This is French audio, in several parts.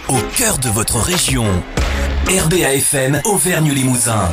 au cœur de votre région. RBA FM Auvergne-Limousin.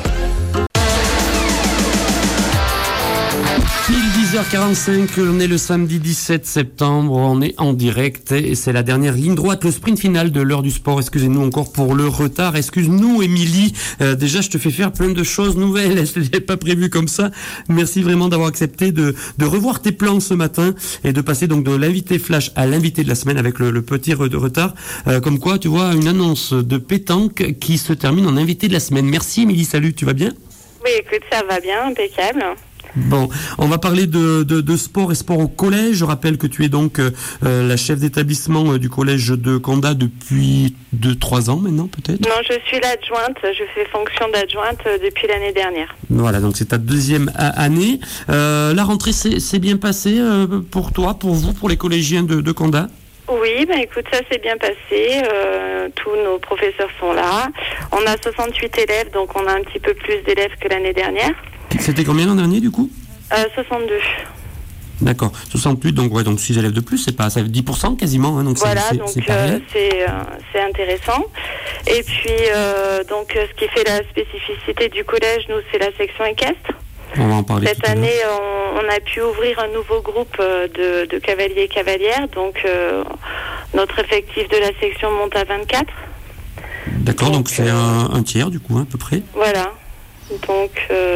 Il est 10h45, on est le samedi 17 septembre, on est en direct et c'est la dernière ligne droite, le sprint final de l'heure du sport. Excusez-nous encore pour le retard, excuse-nous Émilie, déjà je te fais faire plein de choses nouvelles, je n'avais pas prévu comme ça. Merci vraiment d'avoir accepté de revoir tes plans ce matin et de passer donc de l'invité flash à l'invité de la semaine avec le petit retard. Comme quoi, tu vois, une annonce de pétanque qui se termine en invité de la semaine. Merci Émilie, salut, tu vas bien ? Oui, écoute, ça va bien, impeccable. Bon, on va parler de sport et sport au collège. Je rappelle que tu es donc la chef d'établissement du collège de Condat depuis 2-3 ans maintenant, peut-être ? Non, je suis l'adjointe. Je fais fonction d'adjointe depuis l'année dernière. Voilà, donc c'est ta deuxième année. La rentrée s'est bien passée pour toi, pour vous, pour les collégiens de Condat ? Oui, écoute, ça s'est bien passé. Tous nos professeurs sont là. On a 68 élèves, donc on a un petit peu plus d'élèves que l'année dernière. C'était combien l'an dernier, du coup ? 62. D'accord, 68, donc 6 élèves de plus, c'est 10% quasiment, hein, donc voilà, c'est pas rien. C'est intéressant. Et puis, ce qui fait la spécificité du collège, nous, c'est la section équestre. On va en parler. Cette année, on a pu ouvrir un nouveau groupe de cavaliers et cavalières, donc notre effectif de la section monte à 24. D'accord, donc c'est un tiers, du coup, à peu près. Voilà. Donc,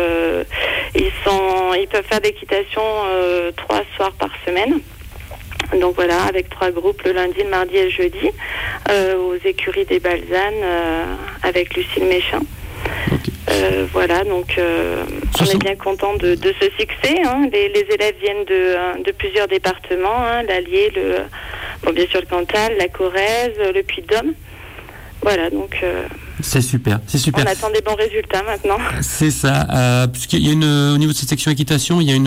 ils peuvent faire d'équitation 3 soirs par semaine. Donc voilà, avec 3 groupes le lundi, le mardi et le jeudi, aux écuries des Balzanes avec Lucille Méchin. Okay. Voilà, donc on est bien content de ce succès. Hein. Les élèves viennent de plusieurs départements, hein, l'Allier, bien sûr le Cantal, la Corrèze, le Puy-de-Dôme. Voilà, donc... C'est super. On attend des bons résultats maintenant. C'est ça. Puisqu'il y a au niveau de cette section équitation, il y a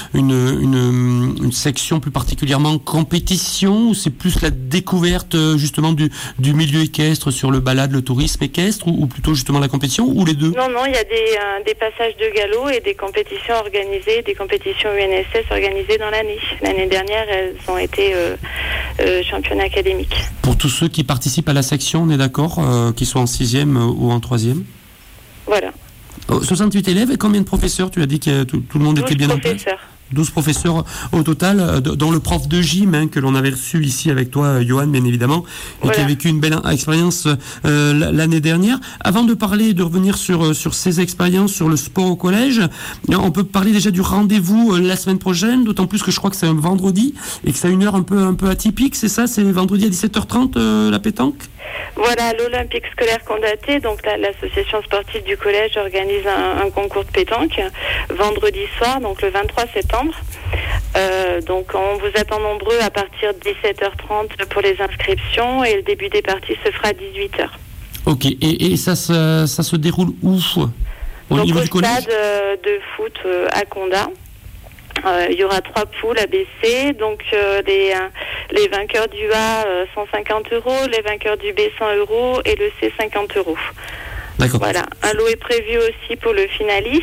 une section plus particulièrement compétition, ou c'est plus la découverte justement du milieu équestre sur le balade, le tourisme équestre, ou plutôt justement la compétition, ou les deux ? Non, il y a des passages de galop et des compétitions organisées, des compétitions UNSS organisées dans l'année. L'année dernière, elles ont été championnats académiques. Pour tous ceux qui participent à la section, on est d'accord, qu'ils soient en 6e ou en 3e ? Voilà. 68 élèves et combien de professeurs ? Tu as dit que tout le monde était bien en place ? 12 professeurs au total, dont le prof de gym que l'on avait reçu ici avec toi, Johan, bien évidemment, et qui a vécu une belle expérience l'année dernière. Avant de revenir sur ces expériences, sur le sport au collège, on peut parler déjà du rendez-vous la semaine prochaine, d'autant plus que je crois que c'est un vendredi et que c'est une heure un peu atypique, c'est ça ? C'est vendredi à 17h30 la pétanque ? Voilà, l'Olympique scolaire Condaté, donc l'association sportive du collège organise un concours de pétanque vendredi soir, donc le 23 septembre. Donc on vous attend nombreux à partir de 17h30 pour les inscriptions et le début des parties se fera à 18h. Ok, et ça se déroule où ? Au niveau du collège ? Stade de foot à Condat. Il y aura 3 poules ABC, donc les vainqueurs du A 150 €, les vainqueurs du B 100 € et le C 50 €. D'accord. Voilà, un lot est prévu aussi pour le finaliste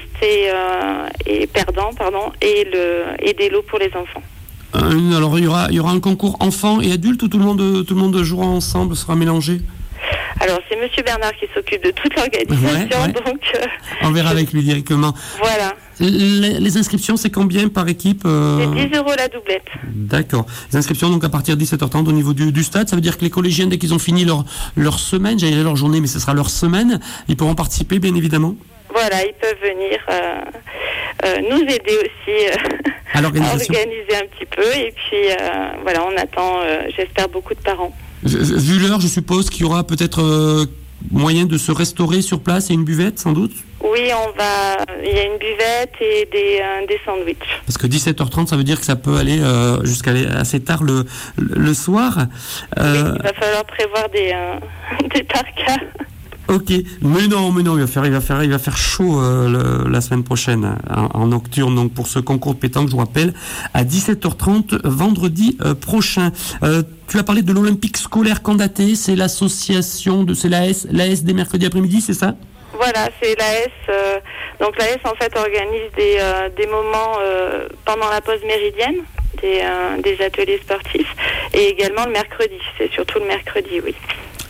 et perdant, et des lots pour les enfants. Alors il y aura un concours enfants et adultes où tout le monde jouera ensemble, sera mélangé. Alors, c'est Monsieur Bernard qui s'occupe de toute l'organisation, ouais. Donc... on verra avec lui directement. Voilà. Les inscriptions, c'est combien par équipe C'est 10 € la doublette. D'accord. Les inscriptions, donc, à partir de 17h30 au niveau du stade, ça veut dire que les collégiens, dès qu'ils ont fini leur semaine, j'allais dire leur journée, mais ce sera leur semaine, ils pourront participer, bien évidemment. Voilà, ils peuvent venir nous aider aussi à organiser un petit peu. Et puis, voilà, on attend, j'espère, beaucoup de parents. Vu l'heure, je suppose qu'il y aura peut-être moyen de se restaurer sur place et une buvette, sans doute ? Oui, il y a une buvette et des sandwichs. Parce que 17h30, ça veut dire que ça peut aller jusqu'à assez tard le soir. Oui, il va falloir prévoir des parkas. Ok, mais non, il va faire chaud la semaine prochaine en nocturne, donc pour ce concours de pétanque, je vous rappelle, à 17h30 vendredi prochain. Tu as parlé de l'Olympique scolaire Condaté, c'est l'association c'est l'AS des mercredis après-midi, c'est ça ? Voilà, c'est l'AS. Donc l'AS en fait organise des moments pendant la pause méridienne, des ateliers sportifs, et également le mercredi. C'est surtout le mercredi, oui.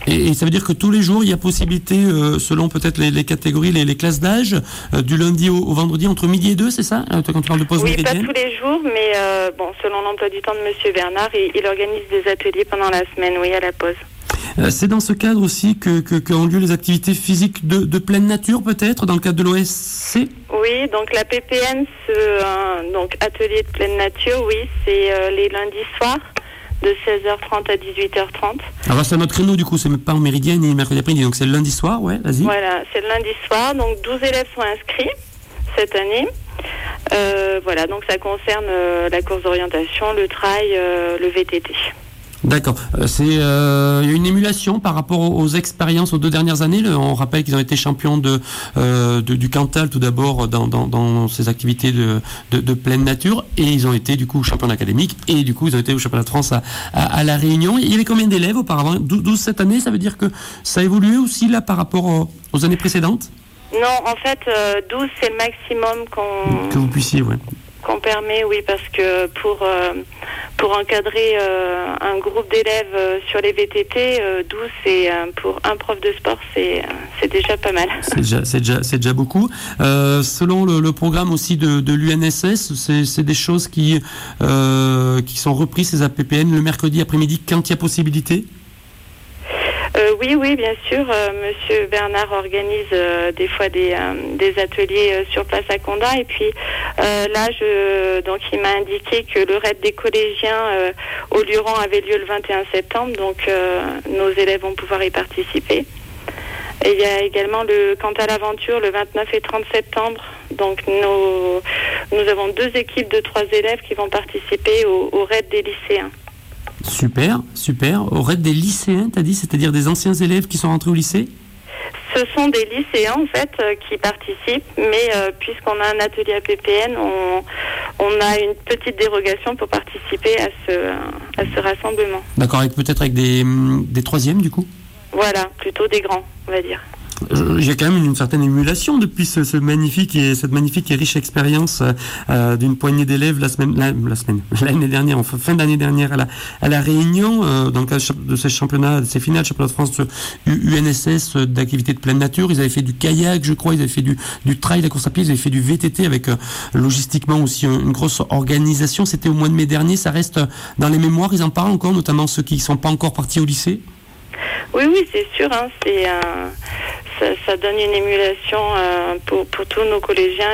Et ça veut dire que tous les jours, il y a possibilité, selon peut-être les catégories, les classes d'âge, du lundi au vendredi, entre midi et 2, c'est ça, quand tu parles de pause méridienne? Oui, pas tous les jours, mais selon l'emploi du temps de Monsieur Bernard, il organise des ateliers pendant la semaine, oui, à la pause. C'est dans ce cadre aussi que ont lieu les activités physiques de pleine nature, peut-être, dans le cadre de l'OSC? Oui, donc la PPN, donc atelier de pleine nature, oui, c'est les lundis soirs, de 16h30 à 18h30. Alors c'est notre créneau, du coup, c'est pas en méridienne ni mercredi après-midi, donc c'est le lundi soir, ouais, vas-y. Voilà, c'est le lundi soir, donc 12 élèves sont inscrits cette année. Donc ça concerne la course d'orientation, le trail, le VTT. D'accord. Il y a une émulation par rapport aux expériences aux 2 dernières années. On rappelle qu'ils ont été champions du Cantal tout d'abord dans ces activités de pleine nature, et ils ont été du coup champions académiques, et du coup ils ont été au championnat de France à La Réunion. Il y avait combien d'élèves auparavant? 12 cette année, ça veut dire que ça a évolué aussi là par rapport aux années précédentes? Non, en fait, 12 c'est le maximum que vous puissiez, ouais. Qu'on permet, oui, parce que pour encadrer un groupe d'élèves sur les VTT, 12 c'est pour un prof de sport, c'est déjà pas mal. C'est déjà beaucoup. Selon le programme aussi de l'UNSS, c'est des choses qui sont reprises, ces APPN, le mercredi après-midi quand il y a possibilité? Oui, bien sûr. Monsieur Bernard organise des fois des ateliers sur place à Condat. Et puis donc il m'a indiqué que le raid des collégiens au Luran avait lieu le 21 septembre. Donc nos élèves vont pouvoir y participer. Et il y a également le Cantal Aventure le 29 et 30 septembre. Donc nous avons 2 équipes de 3 élèves qui vont participer au raid des lycéens. Super. Au raid des lycéens, t'as dit, c'est-à-dire des anciens élèves qui sont rentrés au lycée? Ce sont des lycéens, en fait, qui participent, mais puisqu'on a un atelier à PPN, on a une petite dérogation pour participer à ce rassemblement. D'accord, peut-être avec des troisièmes, du coup? Voilà, plutôt des grands, on va dire. Il y a quand même une certaine émulation depuis cette magnifique et riche expérience d'une poignée d'élèves l'année dernière, fin d'année dernière à la Réunion, dans le cadre de ces championnats, de ces finales championnat de France UNSS d'activités de pleine nature. Ils avaient fait du kayak, je crois, ils avaient fait du trail, la course à pied, ils avaient fait du VTT avec logistiquement aussi une grosse organisation. C'était au mois de mai dernier, ça reste dans les mémoires. Ils en parlent encore, notamment ceux qui ne sont pas encore partis au lycée. Oui, c'est sûr. Ça donne une émulation pour tous nos collégiens.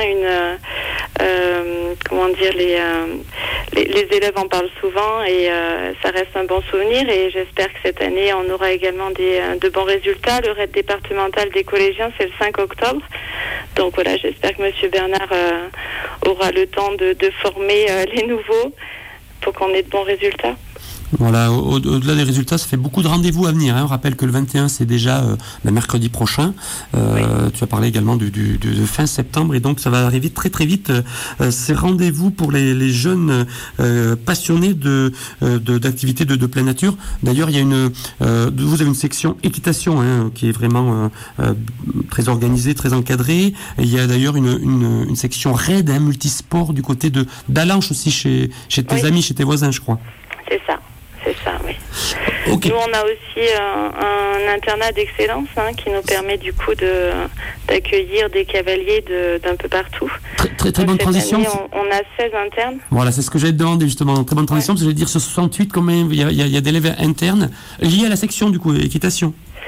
Les élèves en parlent souvent et ça reste un bon souvenir. Et j'espère que cette année, on aura également de bons résultats. Le raid départemental des collégiens, c'est le 5 octobre. Donc voilà, j'espère que Monsieur Bernard aura le temps de former les nouveaux pour qu'on ait de bons résultats. Voilà, au-delà des résultats, ça fait beaucoup de rendez-vous à venir. On rappelle que le 21, c'est déjà le mercredi prochain. Oui. Tu as parlé également de fin septembre, et donc ça va arriver très très vite. Ces rendez-vous pour les jeunes passionnés d'activités de pleine nature. D'ailleurs, il y a vous avez une section équitation qui est vraiment très organisée, très encadrée. Et il y a d'ailleurs une section raid, multisport du côté d'Allanche aussi, chez tes amis, chez tes voisins, je crois. C'est ça, oui. Okay. Nous, on a aussi un internat d'excellence qui nous permet du coup d'accueillir des cavaliers d'un peu partout. Très bonne transition. Année, on a 16 internes. Voilà, c'est ce que j'allais te demander justement. Très bonne transition, parce que je vais dire sur 68, combien il y a d'élèves internes liés à la section du coup, équitation.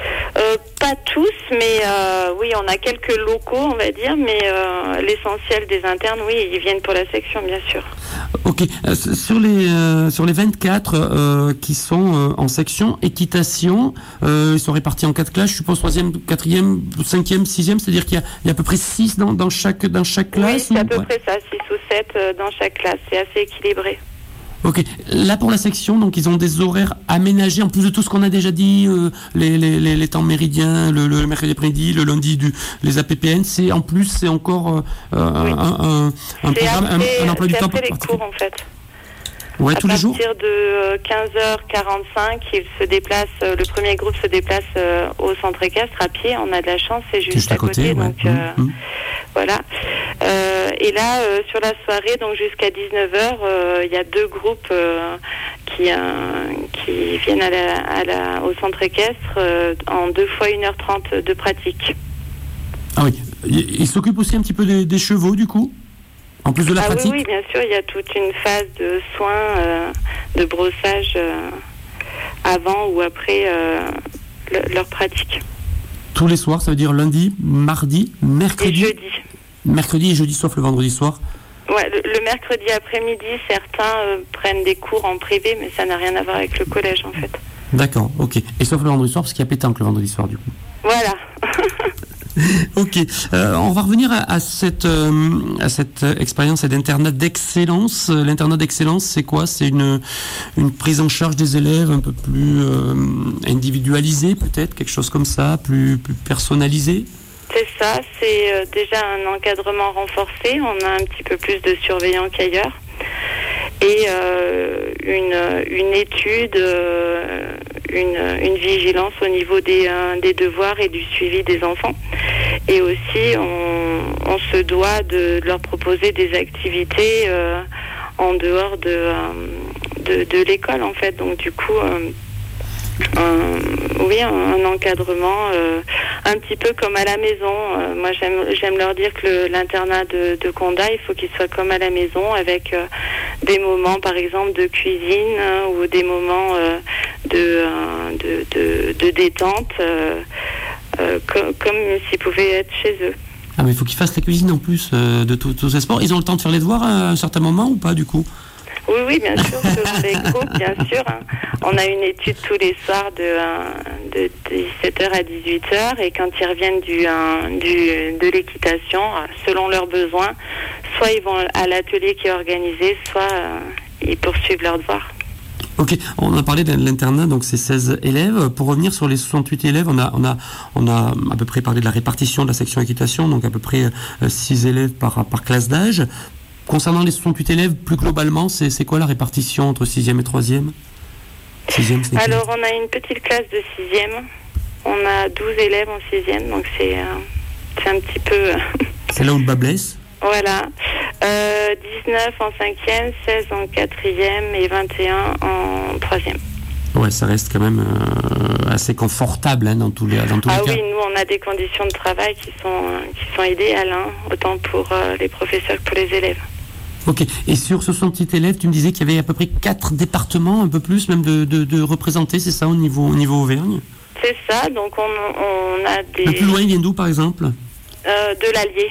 Pas tous, mais oui, on a quelques locaux, on va dire, mais l'essentiel des internes, oui, ils viennent pour la section, bien sûr. Ok. Sur les 24 qui sont en section équitation, ils sont répartis en 4 classes, je suppose 3e, 4e, 5e, 6e, c'est-à-dire qu'il y a à peu près 6 dans chaque classe? Oui, c'est à peu près ça, 6 ou 7 dans chaque classe, c'est assez équilibré. Ok. Là, pour la section, donc ils ont des horaires aménagés, en plus de tout ce qu'on a déjà dit, les temps méridiens, le mercredi après-midi, le lundi les APPN, c'est encore un programme, un emploi du temps. C'est les cours, en fait. Ouais, tous les jours. À partir de 15h45, le premier groupe se déplace au centre équestre à pied. On a de la chance, c'est juste à côté. Ouais. Donc voilà. Et là, sur la soirée, donc jusqu'à 19h, il y a 2 groupes qui qui viennent au centre équestre en 2 fois 1h30 de pratique. Ah oui. Il s'occupe aussi un petit peu des chevaux, du coup, en plus de la pratique. Oui, bien sûr, il y a toute une phase de soins, de brossage avant ou après leur pratique. Tous les soirs, ça veut dire lundi, mardi, mercredi. Et jeudi. Mercredi et jeudi, sauf le vendredi soir. Ouais, le mercredi après-midi, certains prennent des cours en privé, mais ça n'a rien à voir avec le collège, en fait. D'accord, ok. Et sauf le vendredi soir, parce qu'il y a pétanque le vendredi soir, du coup. Voilà. Ok, on va revenir à cette expérience d'internat d'excellence. L'internat d'excellence, c'est quoi? C'est une prise en charge des élèves un peu plus individualisée, peut-être, quelque chose comme ça, plus personnalisé? C'est ça, c'est déjà un encadrement renforcé. On a un petit peu plus de surveillants qu'ailleurs. Et une étude, une vigilance au niveau des devoirs et du suivi des enfants. Et aussi, on se doit de leur proposer des activités en dehors de l'école, en fait. Donc, du coup, un encadrement un petit peu comme à la maison. Moi, j'aime leur dire que l'internat de Condat, il faut qu'il soit comme à la maison, avec des moments, par exemple, de cuisine ou des moments de détente, comme s'ils pouvaient être chez eux. Ah, mais il faut qu'ils fassent la cuisine en plus de tous ces sports. Ils ont le temps de faire les devoirs à un certain moment ou pas, du coup? Oui, bien sûr, selon les groupes, bien sûr. On a une étude tous les soirs de 17h à 18h, et quand ils reviennent de l'équitation, selon leurs besoins, soit ils vont à l'atelier qui est organisé, soit ils poursuivent leurs devoirs. Ok, on a parlé de l'internat, donc c'est 16 élèves. Pour revenir sur les 68 élèves, on a à peu près parlé de la répartition de la section équitation, donc à peu près 6 élèves par classe d'âge. Concernant les 68 élèves, plus globalement, c'est quoi la répartition entre 6e et 3e? 6e, c'est Alors, on a une petite classe de 6e. On a 12 élèves en 6e, donc c'est un petit peu... C'est là où le bas blesse? Voilà. 19 en 5e, 16 en 4e et 21 en 3e. Ouais, ça reste quand même assez confortable dans tous les cas. Ah oui, nous on a des conditions de travail qui sont idéales, autant pour les professeurs que pour les élèves. Ok, et sur ce 68 élèves, tu me disais qu'il y avait à peu près 4 départements, un peu plus même de représentés, c'est ça, au niveau Auvergne? C'est ça, donc on a des... Le plus loin, il vient d'où par exemple? De l'Allier.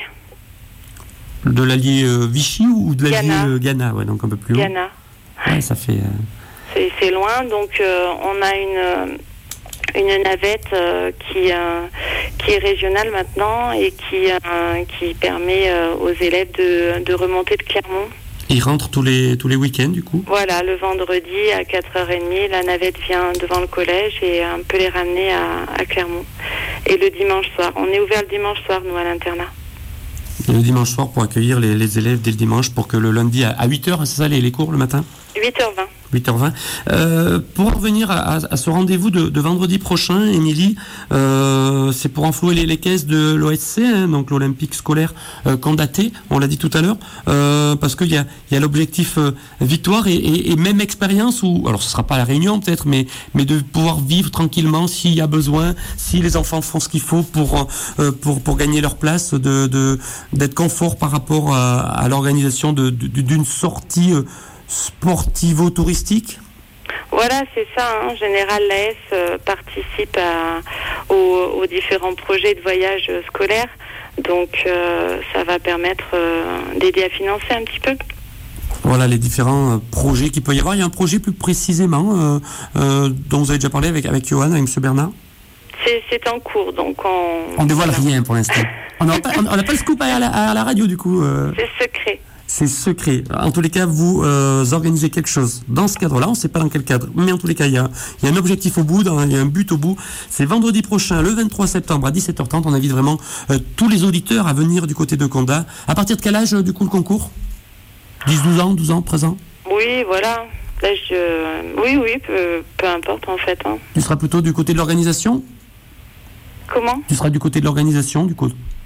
De l'Allier Vichy ou de l'Allier Ghana, ouais, donc un peu plus loin. Ghana. Ouais, ça fait... C'est loin, donc on a une navette qui est régionale maintenant et qui permet aux élèves de remonter de Clermont. Ils rentrent tous les week-ends, du coup? Voilà, le vendredi à 4h30, la navette vient devant le collège et on peut les ramener à Clermont. Et le dimanche soir. On est ouvert le dimanche soir, nous, à l'internat. Et le dimanche soir pour accueillir les élèves dès le dimanche, pour que le lundi à 8h, c'est ça les cours le matin? 8h20. 8h20. Pour en revenir à ce rendez-vous de vendredi prochain, Émilie, c'est pour enflouer les caisses de l'OSC, donc l'Olympique scolaire Condaté, on l'a dit tout à l'heure, parce qu'il y a l'objectif victoire et même expérience, où, alors ce sera pas la réunion peut-être, mais de pouvoir vivre tranquillement s'il y a besoin, si les enfants font ce qu'il faut pour gagner leur place, d'être confort par rapport à l'organisation d'une sortie sportivo-touristique? Voilà, c'est ça. En général, l'AS participe aux différents projets de voyage scolaire. Donc, ça va permettre d'aider à financer un petit peu. Voilà les différents projets qu'il peut y avoir. Il y a un projet plus précisément dont vous avez déjà parlé avec Johan, avec M. Bernard? C'est en cours, donc on dévoile rien pour l'instant. On n'a pas le scoop à la radio, du coup. C'est secret. C'est secret. En tous les cas, vous organisez quelque chose dans ce cadre-là. On ne sait pas dans quel cadre, mais en tous les cas, il y a un objectif au bout, il y a un but au bout. C'est vendredi prochain, le 23 septembre à 17h30. On invite vraiment tous les auditeurs à venir du côté de Condat. À partir de quel âge, du coup, le concours? 10, 12 ans, 13 ans? Oui, voilà. Oui, peu importe en fait. Tu seras plutôt du côté de l'organisation? Comment? Tu seras du côté de l'organisation, du coup?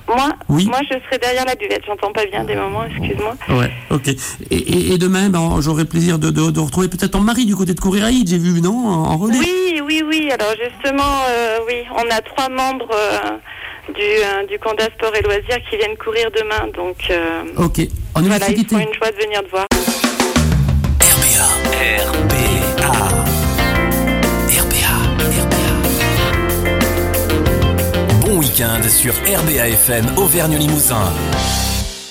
Oui. Moi, je serai derrière la buvette. J'entends pas bien des moments, excuse-moi. Ouais, ok. Et demain, j'aurai plaisir de retrouver peut-être ton mari du côté de Courir-Aïd, j'ai vu, non, en relais. Oui. Alors justement, oui, on a 3 membres du Condat Sport et Loisirs qui viennent courir demain. Donc, ok. On est voilà, ils font une joie de venir te voir. Bon week-end sur RBA FM Auvergne Limousin.